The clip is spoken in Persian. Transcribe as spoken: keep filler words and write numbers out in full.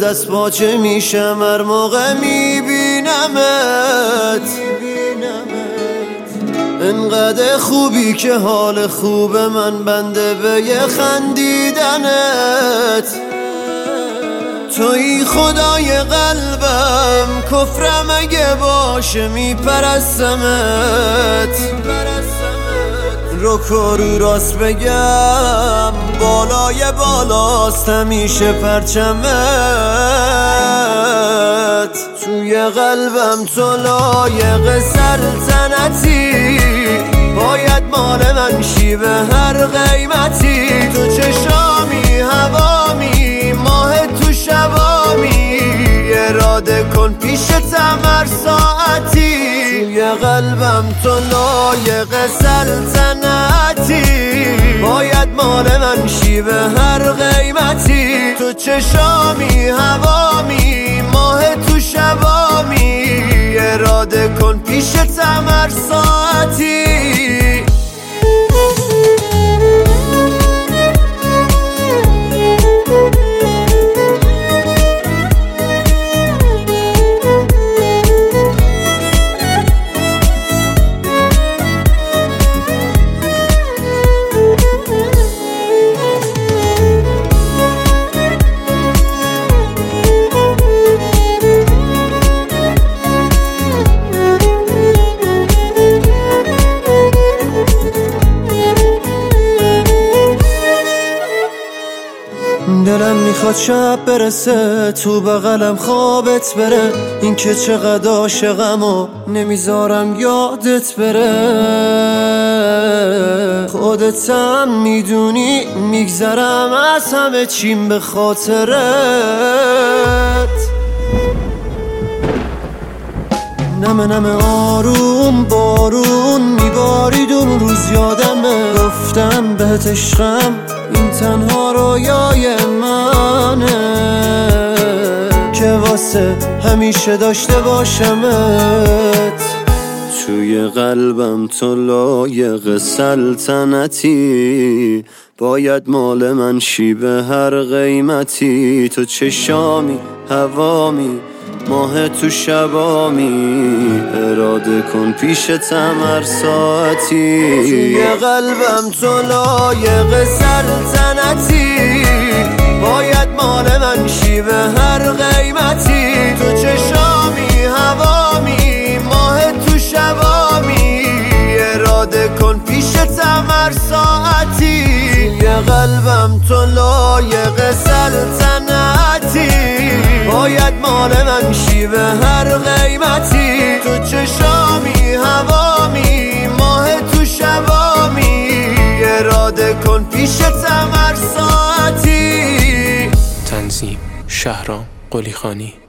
دست باچه میشم هر موقع میبینمت. انقدر خوبی که حال خوب من بنده به یه خندیدنت. توی خدای قلبم، کفرم اگه باشه میپرستمت. رو کرو راست بگم، بالای بالاست همیشه پرچمت. توی قلبم تو لایق سلطنتی، باید مال من شی به هر قیمتی. تو چشامی هوامی، ماه تو شبامی، اراده کن پیشتم هر ساعتی. توی قلبم تو لایق سلطنتی، باید مال من شی به هر قیمتی. تو چشامی هوامی، ماه تو شبامی، اراده کن پیشتم هر ساعتی. دلم میخواد شب برسه تو بغلم خوابت بره. این که چقدر عاشقم و نمیذارم یادت بره. خودتم میدونی میگذرم از همه چیم به خاطرت. نمه نمه آروم بارون میبارید اون روز یادمه. گفتم بهت عشقم، این تنها رویای منه که واسه همیشه داشته باشمت. توی قلبم تو لایق سلطنتی، باید مال من شی به هر قیمتی. تو چشامی هوامی، ماه تو شبامی، اراده کن پیشتم هر ساعتی. توی قلبم تو لایق سلطنتی، باید مال من شی به هر قیمتی. تو چشامی هوامی، ماه تو شبامی، اراده کن پیشتم هر ساعتی. توی قلبم تو لایق سلطنتی، باید مال من شی به هر قیمتی. تو چشامی هوامی، ماه تو شبامی، اراده کن پیشتم هر ساعتی. تنظیم شهرام قلیخانی.